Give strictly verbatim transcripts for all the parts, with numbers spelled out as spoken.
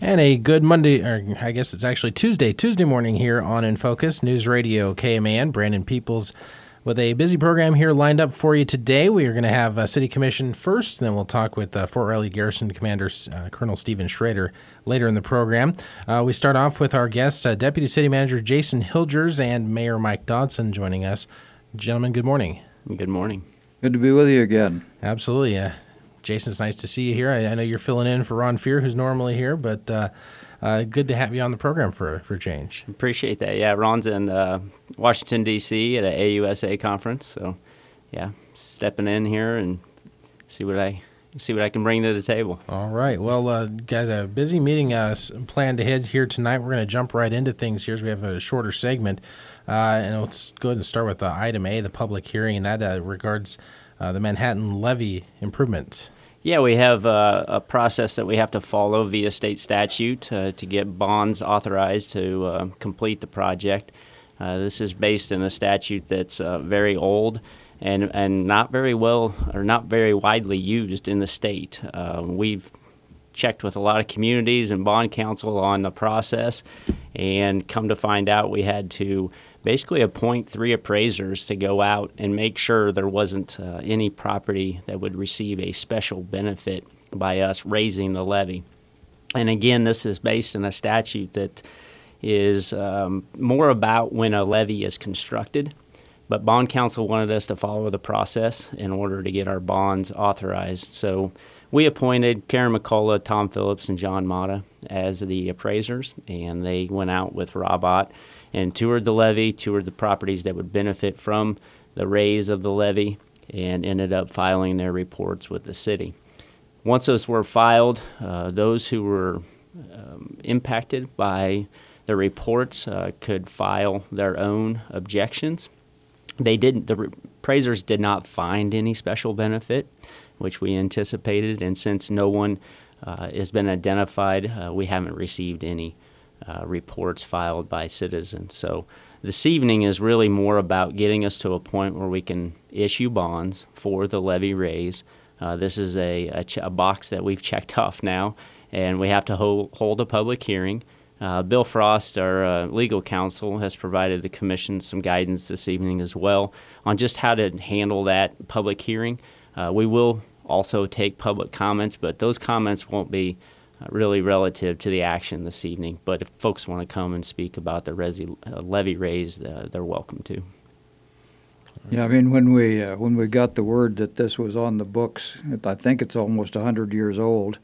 And a good Monday, or I guess it's actually Tuesday, Tuesday morning here on In Focus, News Radio K M A N. Brandon Peoples with a busy program here lined up for you today. We are going to have a City Commission first, and then we'll talk with uh, Fort Riley Garrison Commander uh, Colonel Stephen Schrader later in the program. Uh, we start off with our guests, uh, Deputy City Manager Jason Hilgers and Mayor Mike Dodson joining us. Gentlemen, good morning. Good morning. Good to be with you again. Absolutely. Uh, Jason, it's nice to see you here. I, I know you're filling in for Ron Fear, who's normally here, but uh, uh, good to have you on the program for for change. Appreciate that. Yeah, Ron's in uh, Washington, D C at an A U S A conference, so yeah, stepping in here and see what I see what I can bring to the table. All right. Well, uh, got a busy meeting uh, planned ahead here tonight. We're going to jump right into things here as we have a shorter segment, uh, and let's go ahead and start with uh, item A, the public hearing, and that uh, regards uh, the Manhattan levee improvements. Yeah, we have uh, a process that we have to follow via state statute uh, to get bonds authorized to uh, complete the project. Uh, this is based in a statute that's uh, very old and and not very well or not very widely used in the state. Uh, we've checked with a lot of communities and bond counsel on the process, and come to find out we had to basically appoint three appraisers to go out and make sure there wasn't uh, any property that would receive a special benefit by us raising the levee. And again, this is based on a statute that is um, more about when a levee is constructed, but bond counsel wanted us to follow the process in order to get our bonds authorized. So we appointed Karen McCullough, Tom Phillips, and John Mata as the appraisers, and they went out with Rob Ott and toured the levee, toured the properties that would benefit from the raise of the levee, and ended up filing their reports with the city. Once those were filed, uh, those who were um, impacted by the reports uh, could file their own objections. They didn't. The appraisers did not find any special benefit, which we anticipated, and since no one uh, has been identified, uh, we haven't received any Uh, reports filed by citizens. So this evening is really more about getting us to a point where we can issue bonds for the levee raise. Uh, this is a, a, ch- a box that we've checked off now, and we have to hold, hold a public hearing. Uh, Bill Frost, our uh, legal counsel, has provided the commission some guidance this evening as well on just how to handle that public hearing. Uh, we will also take public comments, but those comments won't be really relative to the action this evening. But if folks want to come and speak about the resi, uh, levee raise, uh, they're welcome to. Yeah, I mean, when we uh, when we got the word that this was on the books, I think it's almost one hundred years old.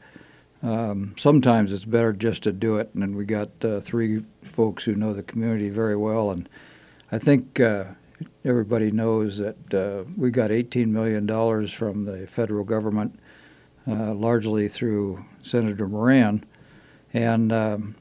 Um, sometimes it's better just to do it, and then we got uh, three folks who know the community very well, and I think uh, everybody knows that uh, we got eighteen million dollars from the federal government, uh, largely through Senator Moran, and um,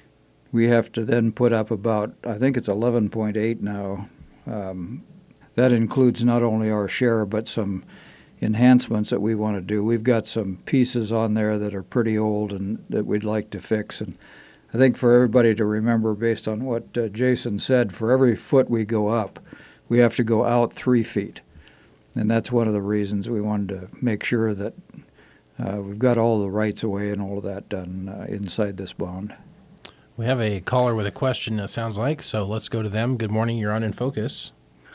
we have to then put up about, I think it's eleven point eight now. Um, that includes not only our share, but some enhancements that we want to do. We've got some pieces on there that are pretty old and that we'd like to fix. And I think for everybody to remember, based on what uh, Jason said, for every foot we go up, we have to go out three feet. And that's one of the reasons we wanted to make sure that Uh, we've got all the rights away and all of that done uh, inside this bond. We have a caller with a question, it sounds like, so let's go to them. Good morning. You're on In Focus.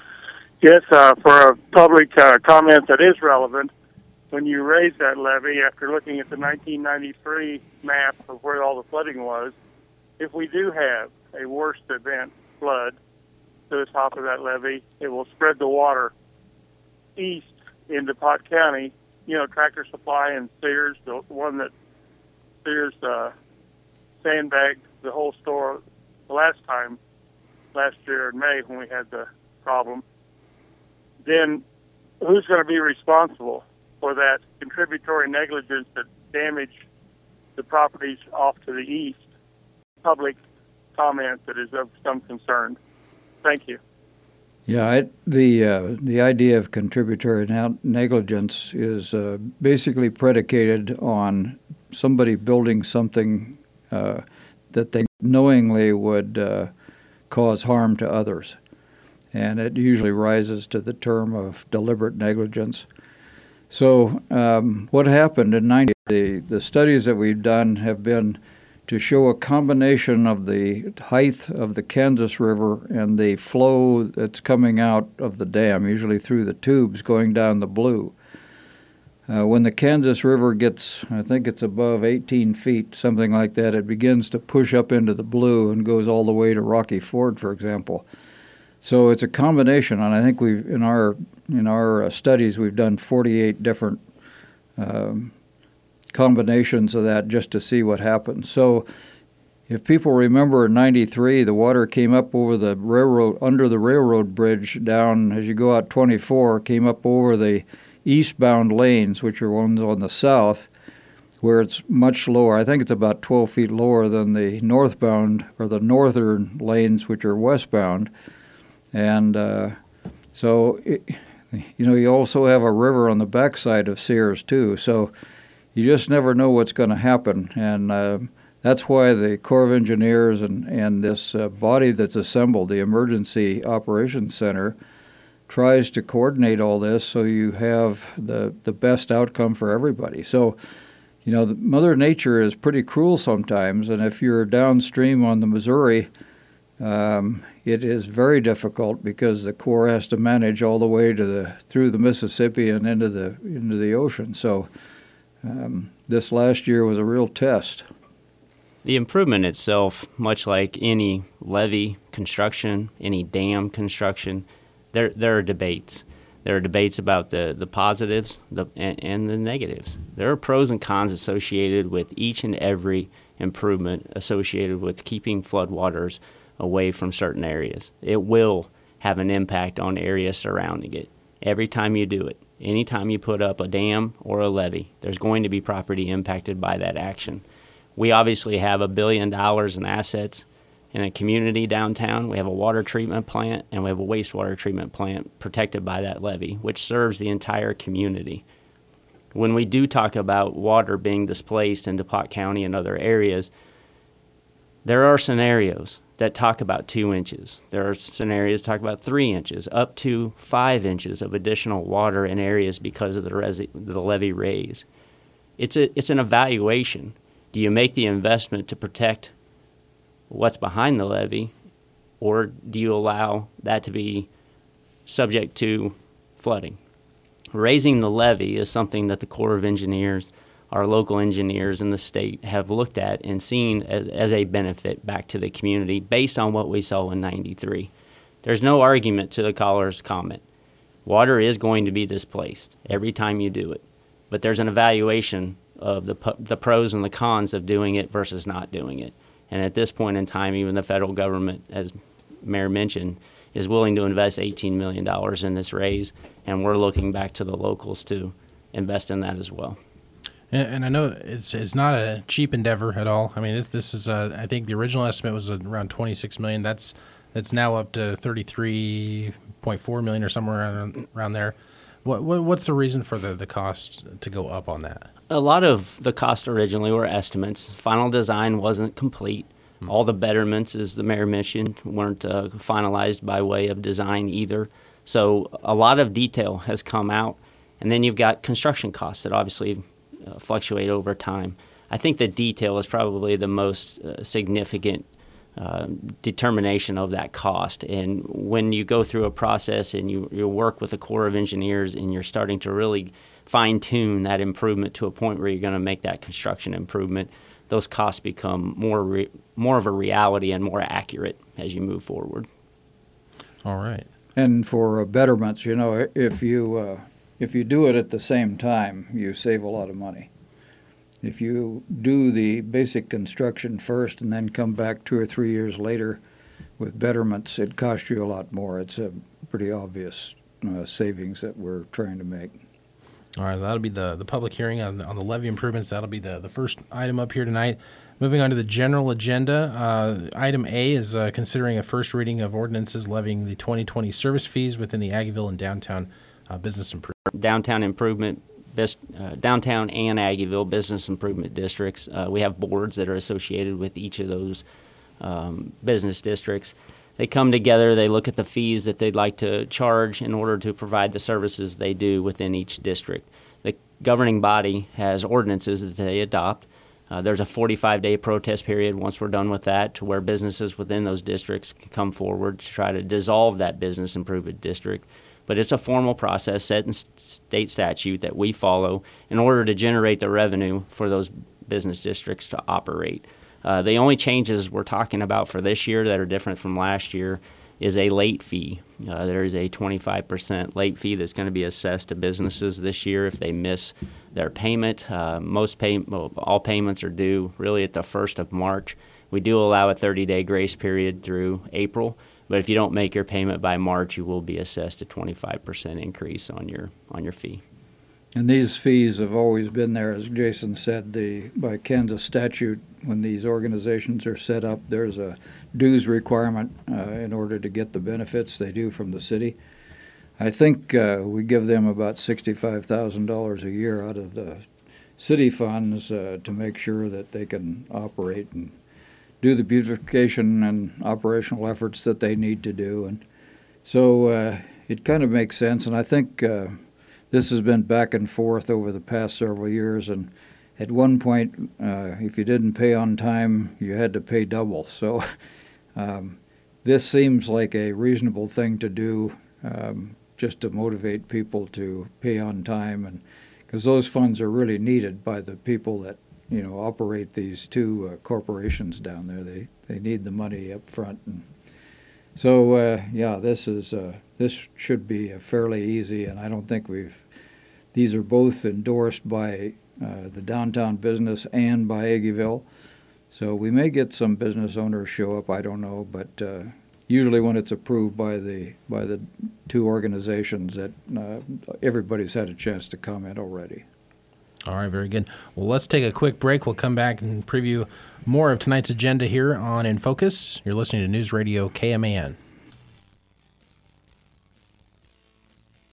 Yes, uh, for a public uh, comment that is relevant, when you raise that levee, after looking at the nineteen ninety-three map of where all the flooding was, if we do have a worst event flood to the top of that levee, it will spread the water east into Pot County. You know, Tractor Supply and Sears, the one that Sears uh, sandbagged the whole store the last time, last year in May when we had the problem, then who's going to be responsible for that contributory negligence that damaged the properties off to the east? Public comment that is of some concern. Thank you. Yeah, I, the uh, the idea of contributory negligence is uh, basically predicated on somebody building something uh, that they knowingly would uh, cause harm to others. And it usually rises to the term of deliberate negligence. So um, what happened in ninety, the, the studies that we've done have been to show a combination of the height of the Kansas River and the flow that's coming out of the dam, usually through the tubes going down the Blue. Uh, when the Kansas River gets, I think it's above eighteen feet, something like that, it begins to push up into the Blue and goes all the way to Rocky Ford, for example. So it's a combination, and I think we've in our in our uh, studies we've done forty-eight different um, combinations of that just to see what happens. So if people remember in ninety-three, the water came up over the railroad, under the railroad bridge down as you go out twenty-four, came up over the eastbound lanes, which are ones on the south, where it's much lower. I think it's about twelve feet lower than the northbound or the northern lanes, which are westbound. And uh, so, it, you know, you also have a river on the backside of Sears, too. So you just never know what's going to happen. And uh, that's why the Corps of Engineers and, and this uh, body that's assembled, the Emergency Operations Center, tries to coordinate all this so you have the, the best outcome for everybody. So, you know, Mother Nature is pretty cruel sometimes, and if you're downstream on the Missouri, um, it is very difficult because the Corps has to manage all the way to the through the Mississippi and into the into the ocean. So um, this last year was a real test. The improvement itself, much like any levee construction, any dam construction, there there are debates. There are debates about the, the positives the, and, and the negatives. There are pros and cons associated with each and every improvement associated with keeping floodwaters away from certain areas. It will have an impact on areas surrounding it. Every time you do it, anytime you put up a dam or a levee, there's going to be property impacted by that action. We obviously have a billion dollars in assets in a community downtown. We have a water treatment plant and we have a wastewater treatment plant protected by that levee, which serves the entire community. When we do talk about water being displaced in DuPont County and other areas, there are scenarios that talk about two inches. There are scenarios that talk about three inches, up to five inches of additional water in areas because of the, resi- the levee raise. It's a, it's an evaluation. Do you make the investment to protect what's behind the levee, or do you allow that to be subject to flooding? Raising the levee is something that the Corps of Engineers, our local engineers in the state, have looked at and seen as, as a benefit back to the community based on what we saw in ninety-three. There's no argument to the caller's comment. Water is going to be displaced every time you do it, but there's an evaluation of the, the pros and the cons of doing it versus not doing it. And at this point in time, even the federal government, as Mayor mentioned, is willing to invest eighteen million dollars in this raise, and we're looking back to the locals to invest in that as well. And, and I know it's it's not a cheap endeavor at all. I mean, this, this is uh, I think the original estimate was around twenty-six million dollars. That's that's now up to thirty-three point four million dollars or somewhere around, around there. What, what what's the reason for the, the cost to go up on that? A lot of the cost originally were estimates. Final design wasn't complete. Mm-hmm. All the betterments, as the mayor mentioned, weren't uh, finalized by way of design either. So a lot of detail has come out. And then you've got construction costs that obviously uh, fluctuate over time. I think the detail is probably the most uh, significant uh, determination of that cost. And when you go through a process and you, you work with the Corps of Engineers and you're starting to really fine-tune that improvement to a point where you're going to make that construction improvement, those costs become more re- more of a reality and more accurate as you move forward. All right. And for uh, betterments, you know, if you uh, if you do it at the same time, you save a lot of money. If you do the basic construction first and then come back two or three years later with betterments, it costs you a lot more. It's a pretty obvious uh, savings that we're trying to make. All right, that'll be the, the public hearing on the, on the levee improvements. That'll be the, the first item up here tonight. Moving on to the general agenda, uh, item A is uh, considering a first reading of ordinances levying the twenty twenty service fees within the Aggieville and downtown uh, business improvement. Downtown improvement, best, uh, downtown and Aggieville business improvement districts. Uh, we have boards that are associated with each of those um, business districts. They come together, they look at the fees that they'd like to charge in order to provide the services they do within each district. The governing body has ordinances that they adopt. Uh, there's a forty-five day protest period once we're done with that, to where businesses within those districts can come forward to try to dissolve that business improvement district. But it's a formal process set in state statute that we follow in order to generate the revenue for those business districts to operate. Uh, the only changes we're talking about for this year that are different from last year is a late fee. Uh, there is a twenty-five percent late fee that's going to be assessed to businesses this year if they miss their payment. Uh, most pay, well, all payments are due really at the first of March. We do allow a thirty day grace period through April, but if you don't make your payment by March, you will be assessed a twenty-five percent increase on your on your fee. And these fees have always been there, as Jason said, the by Kansas statute, when these organizations are set up, there's a dues requirement uh, in order to get the benefits they do from the city. I think uh, we give them about sixty-five thousand dollars a year out of the city funds uh, to make sure that they can operate and do the beautification and operational efforts that they need to do. And so uh, it kind of makes sense, and I think uh, this has been back and forth over the past several years, and at one point, uh, if you didn't pay on time, you had to pay double. So um, this seems like a reasonable thing to do, um, just to motivate people to pay on time, and because those funds are really needed by the people that, you know, operate these two uh, corporations down there. They they need the money up front. And so uh, yeah, this is uh, this should be fairly easy, and I don't think we've. These are both endorsed by uh, the downtown business and by Aggieville, so we may get some business owners show up. I don't know, but uh, usually when it's approved by the by the two organizations, that uh, everybody's had a chance to comment already. All right, very good. Well, let's take a quick break. We'll come back and preview more of tonight's agenda here on In Focus. You're listening to News Radio K M A N.